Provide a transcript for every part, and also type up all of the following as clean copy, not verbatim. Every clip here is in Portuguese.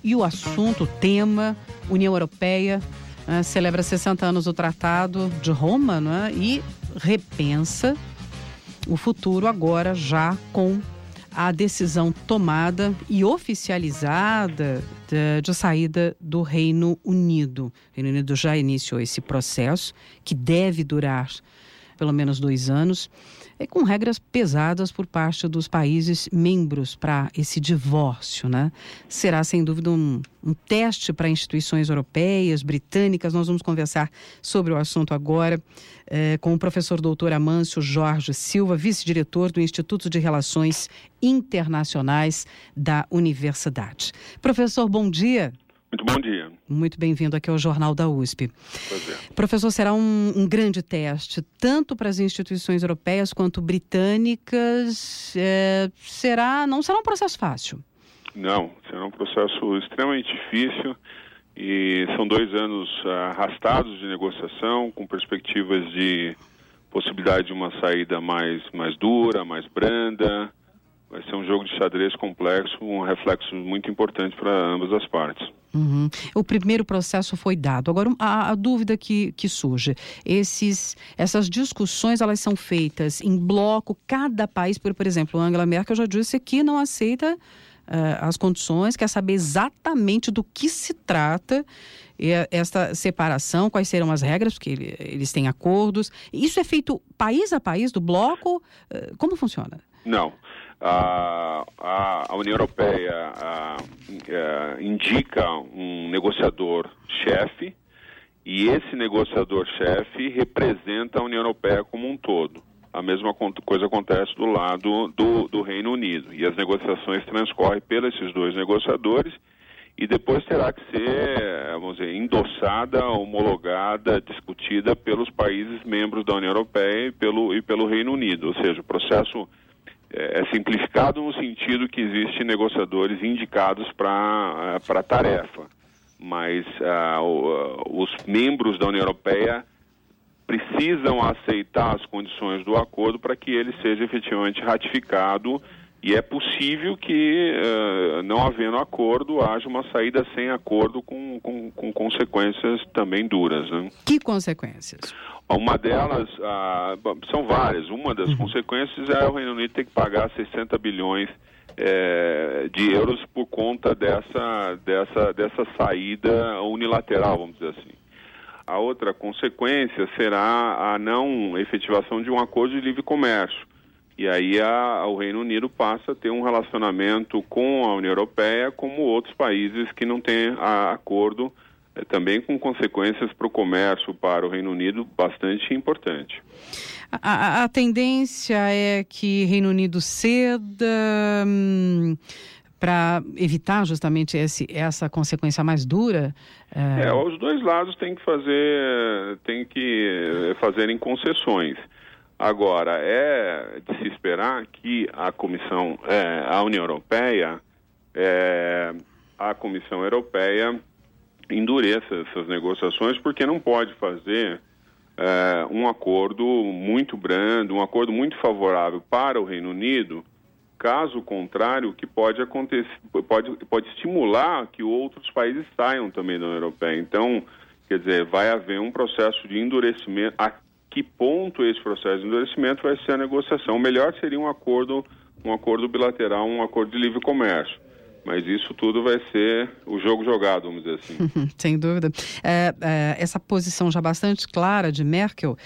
E o assunto, o tema, União Europeia, celebra 60 anos do Tratado de Roma, né? E repensa o futuro agora já com a decisão tomada e oficializada de saída do Reino Unido. O Reino Unido já iniciou esse processo, que deve durar pelo menos 2 anos, com regras pesadas por parte dos países membros para esse divórcio, né? Será, sem dúvida, um teste para instituições europeias, britânicas. Nós vamos conversar sobre o assunto agora com o professor doutor Amâncio Jorge Silva, vice-diretor do Instituto de Relações Internacionais da Universidade. Professor, bom dia. Muito bom dia. Muito bem-vindo aqui ao Jornal da USP. Prazer. Professor, será um grande teste, tanto para as instituições europeias quanto britânicas. Não será um processo fácil. Não, será um processo extremamente difícil e são 2 anos arrastados de negociação, com perspectivas de possibilidade de uma saída mais dura, mais branda. Vai ser um jogo de xadrez complexo, um reflexo muito importante para ambas as partes. Uhum. O primeiro processo foi dado. Agora, a dúvida que surge, essas discussões, elas são feitas em bloco, cada país, por exemplo, Angela Merkel já disse que não aceita as condições, quer saber exatamente do que se trata esta separação, quais serão as regras, porque eles têm acordos. Isso é feito país a país do bloco? Como funciona? Não. A União Europeia indica um negociador-chefe e esse negociador-chefe representa a União Europeia como um todo. A mesma coisa acontece do lado do Reino Unido e as negociações transcorrem pelos esses 2 negociadores e depois terá que ser, vamos dizer, endossada, homologada, discutida pelos países membros da União Europeia e pelo Reino Unido. Ou seja, o processo é simplificado no sentido que existem negociadores indicados para a tarefa, mas os membros da União Europeia precisam aceitar as condições do acordo para que ele seja efetivamente ratificado e é possível que, não havendo acordo, haja uma saída sem acordo com consequências também duras, né? Que consequências? Uma delas, são várias. Uma das consequências é o Reino Unido ter que pagar 60 bilhões de euros por conta dessa saída unilateral, vamos dizer assim. A outra consequência será a não efetivação de um acordo de livre comércio. E aí o Reino Unido passa a ter um relacionamento com a União Europeia como outros países que não têm acordo, também com consequências para o comércio para o Reino Unido bastante importante. A tendência é que Reino Unido ceda para evitar justamente essa consequência mais dura? Os 2 lados têm que fazerem concessões. Agora, é de se esperar que a Comissão Europeia endureça essas negociações, porque não pode fazer um acordo muito brando, um acordo muito favorável para o Reino Unido. Caso contrário, o que pode acontecer, pode estimular que outros países saiam também da União Europeia. Então, quer dizer, vai haver um processo de endurecimento. A que ponto esse processo de endurecimento vai ser a negociação? O melhor seria um acordo bilateral, um acordo de livre comércio. Mas isso tudo vai ser o jogo jogado, vamos dizer assim. Sem dúvida. Essa posição já bastante clara de Merkel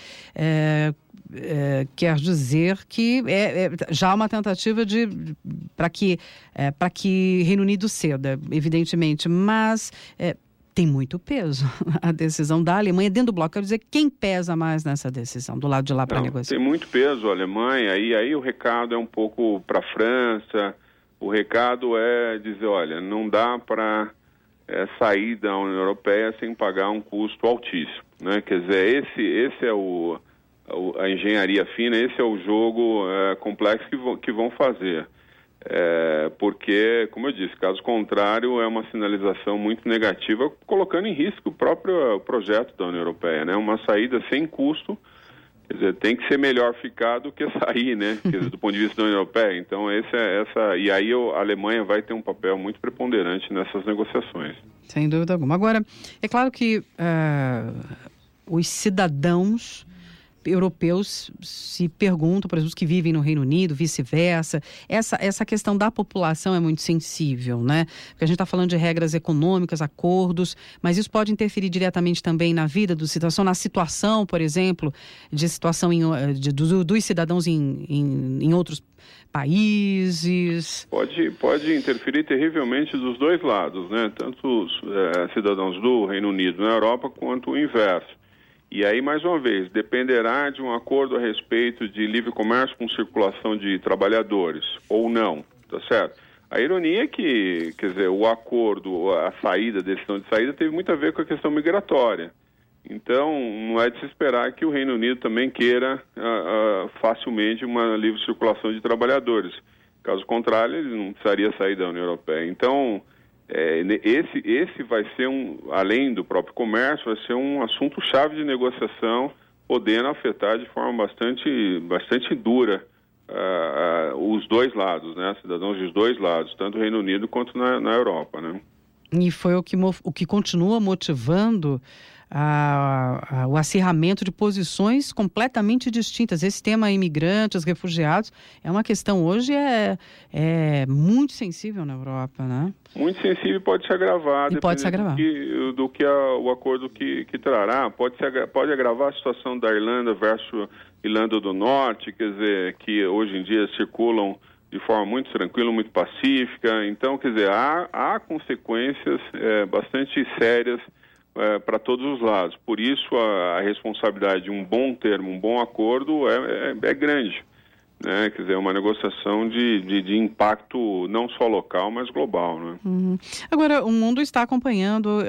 quer dizer que já há uma tentativa para que Reino Unido ceda, evidentemente, mas tem muito peso a decisão da Alemanha dentro do bloco. Quero dizer, quem pesa mais nessa decisão, do lado de lá para negociar? Tem muito peso a Alemanha, e aí o recado é um pouco para a França. O recado é dizer, olha, não dá para sair da União Europeia sem pagar um custo altíssimo, né? Quer dizer, esse é a engenharia fina, esse é o jogo complexo que vão fazer. Porque, como eu disse, caso contrário, é uma sinalização muito negativa, colocando em risco o próprio projeto da União Europeia, né? Uma saída sem custo Quer dizer, tem que ser melhor ficar do que sair, né? Quer dizer, do ponto de vista da União Europeia. Então, e aí a Alemanha vai ter um papel muito preponderante nessas negociações. Sem dúvida alguma. Agora, é claro que os cidadãos europeus se perguntam, por exemplo, os que vivem no Reino Unido, vice-versa. Essa questão da população é muito sensível, né? Porque a gente está falando de regras econômicas, acordos, mas isso pode interferir diretamente também na vida do cidadão, na situação, por exemplo, de situação dos cidadãos em outros países. Pode interferir terrivelmente dos dois lados, né? Tanto os cidadãos do Reino Unido na Europa quanto o inverso. E aí, mais uma vez, dependerá de um acordo a respeito de livre comércio com circulação de trabalhadores, ou não, tá certo? A ironia é que, quer dizer, o acordo, a decisão de saída, teve muito a ver com a questão migratória. Então, não é de se esperar que o Reino Unido também queira facilmente uma livre circulação de trabalhadores. Caso contrário, ele não precisaria sair da União Europeia. Então, esse vai ser além do próprio comércio, vai ser um assunto-chave de negociação, podendo afetar de forma bastante dura os dois lados, né? Cidadãos dos dois lados, tanto o Reino Unido quanto na Europa, né? E foi o que continua motivando o acirramento de posições completamente distintas. Esse tema imigrantes, refugiados, é uma questão hoje muito sensível na Europa, né? Muito sensível e pode se agravar. E pode se agravar. Do que o acordo que trará. Pode agravar a situação da Irlanda versus Irlanda do Norte, quer dizer, que hoje em dia circulam de forma muito tranquila, muito pacífica. Então, quer dizer, há consequências bastante sérias para todos os lados. Por isso, a responsabilidade de um bom termo, um bom acordo é grande, né? Quer dizer, uma negociação de impacto não só local, mas global, né? Uhum. Agora, o mundo está acompanhando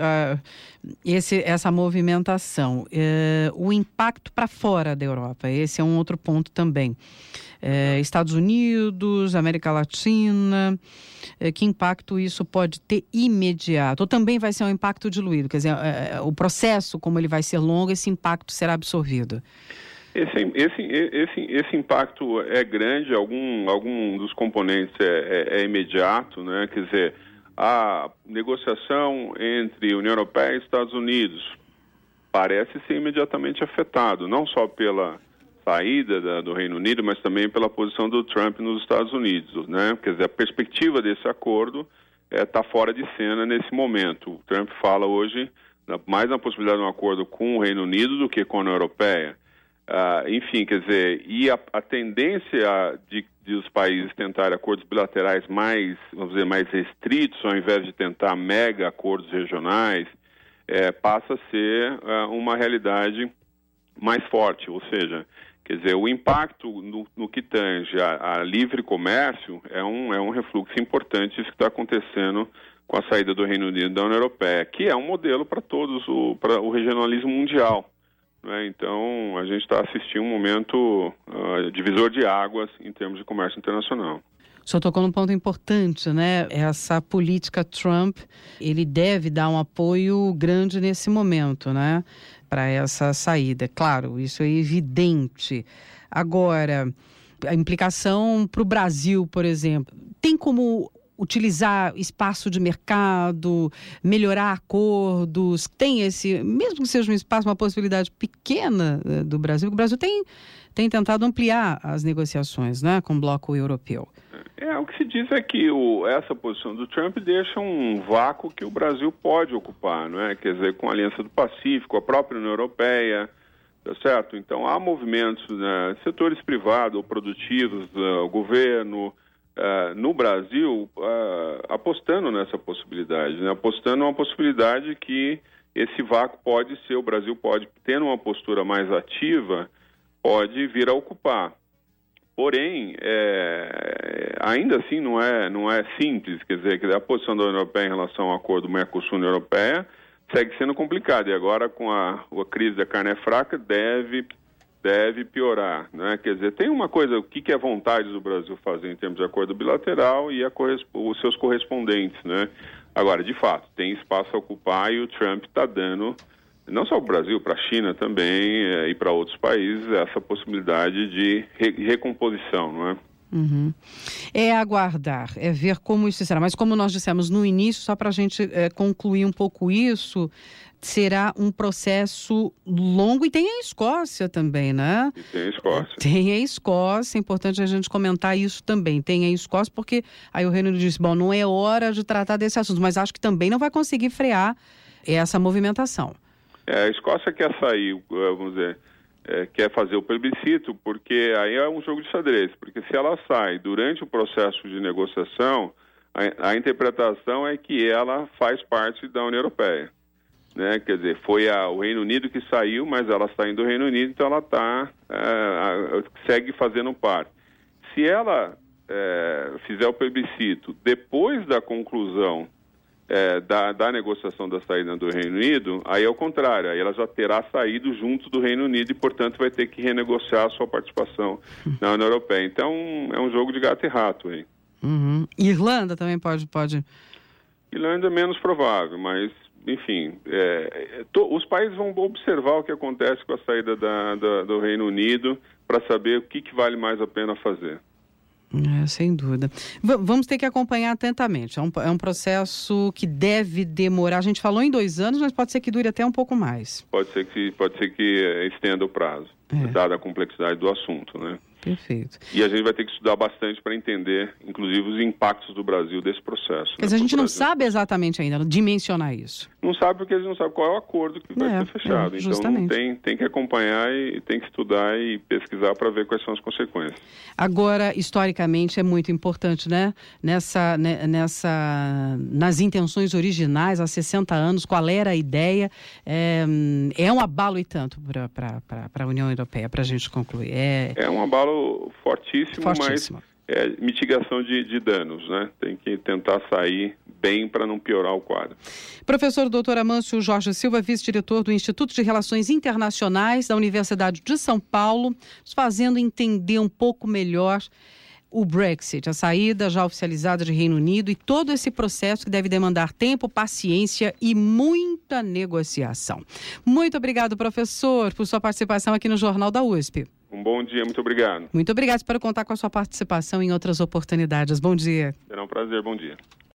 essa movimentação. O impacto para fora da Europa, esse é um outro ponto também. Estados Unidos, América Latina, que impacto isso pode ter imediato? Ou também vai ser um impacto diluído? Quer dizer, o processo, como ele vai ser longo, esse impacto será absorvido? Esse impacto é grande, algum dos componentes é imediato, né? Quer dizer, a negociação entre União Europeia e Estados Unidos parece ser imediatamente afetado, não só pela saída do Reino Unido, mas também pela posição do Trump nos Estados Unidos, né? Quer dizer, a perspectiva desse acordo está fora de cena nesse momento. O Trump fala hoje mais na possibilidade de um acordo com o Reino Unido do que com a União Europeia. Enfim, quer dizer, e a tendência de os países tentarem acordos bilaterais mais restritos, ao invés de tentar mega acordos regionais, passa a ser uma realidade mais forte, ou seja, quer dizer, o impacto no que tange a livre comércio é um refluxo importante, isso que está acontecendo com a saída do Reino Unido da União Europeia, que é um modelo para para o regionalismo mundial, né? Então, a gente está assistindo um momento divisor de águas em termos de comércio internacional. O senhor tocou num ponto importante, né? Essa política Trump, ele deve dar um apoio grande nesse momento, né? Para essa saída. Claro, isso é evidente. Agora, a implicação para o Brasil, por exemplo, tem como utilizar espaço de mercado, melhorar acordos, tem mesmo que seja um espaço, uma possibilidade pequena do Brasil, o Brasil tem tentado ampliar as negociações, né, com o bloco europeu. O que se diz é que essa posição do Trump deixa um vácuo que o Brasil pode ocupar, não é? Quer dizer, com a Aliança do Pacífico, a própria União Europeia, tá certo? Então, há movimentos, né, setores privados ou produtivos, o governo, no Brasil, apostando nessa possibilidade, né? Apostando numa possibilidade que esse vácuo pode ser, o Brasil pode, tendo uma postura mais ativa, pode vir a ocupar. Porém, ainda assim não é simples, quer dizer, a posição da União Europeia em relação ao acordo Mercosul-União Europeia segue sendo complicada, e agora com a crise da carne fraca deve piorar, né? Quer dizer, tem uma coisa, o que é vontade do Brasil fazer em termos de acordo bilateral e os seus correspondentes, né? Agora, de fato, tem espaço a ocupar e o Trump está dando não só para o Brasil, para a China também e para outros países, essa possibilidade de recomposição, não é? Uhum. É aguardar, é ver como isso será. Mas como nós dissemos no início, só para a gente concluir um pouco isso, será um processo longo e tem a Escócia também, né? E tem a Escócia. Tem a Escócia, é importante a gente comentar isso também. Tem a Escócia porque aí o Reino Unido disse, bom, não é hora de tratar desse assunto, mas acho que também não vai conseguir frear essa movimentação. A Escócia quer sair, vamos dizer, quer fazer o plebiscito, porque aí é um jogo de xadrez, porque se ela sai durante o processo de negociação, a interpretação é que ela faz parte da União Europeia, né? Quer dizer, foi o Reino Unido que saiu, mas ela saindo do Reino Unido, então ela segue fazendo parte. Se ela fizer o plebiscito depois da conclusão da negociação da saída do Reino Unido, aí é o contrário, aí ela já terá saído junto do Reino Unido e, portanto, vai ter que renegociar a sua participação na União Europeia. Então, é um jogo de gato e rato aí. Uhum. Irlanda também pode... Irlanda é menos provável, mas, enfim, os países vão observar o que acontece com a saída do Reino Unido para saber o que vale mais a pena fazer. Sem dúvida. Vamos ter que acompanhar atentamente. É um processo que deve demorar. A gente falou em 2 anos, mas pode ser que dure até um pouco mais. Pode ser que estenda o prazo, dada a complexidade do assunto, né? Perfeito. E a gente vai ter que estudar bastante para entender, inclusive, os impactos do Brasil desse processo. Quer dizer, a gente não sabe exatamente ainda dimensionar isso. Não sabe porque eles não sabem qual é o acordo que vai ser fechado. Então tem que acompanhar e tem que estudar e pesquisar para ver quais são as consequências. Agora, historicamente, é muito importante, né? Nas intenções originais, há 60 anos, qual era a ideia? É um abalo e tanto para a União Europeia, para a gente concluir. É um abalo fortíssimo, mas mitigação de danos, né? Tem que tentar sair bem para não piorar o quadro. Professor Dr. Amâncio Jorge Silva, vice-diretor do Instituto de Relações Internacionais da Universidade de São Paulo, nos fazendo entender um pouco melhor o Brexit, a saída já oficializada de Reino Unido e todo esse processo que deve demandar tempo, paciência e muita negociação. Muito obrigado, professor, por sua participação aqui no Jornal da USP. Um bom dia, muito obrigado. Muito obrigado, espero contar com a sua participação em outras oportunidades. Bom dia. Será um prazer, bom dia.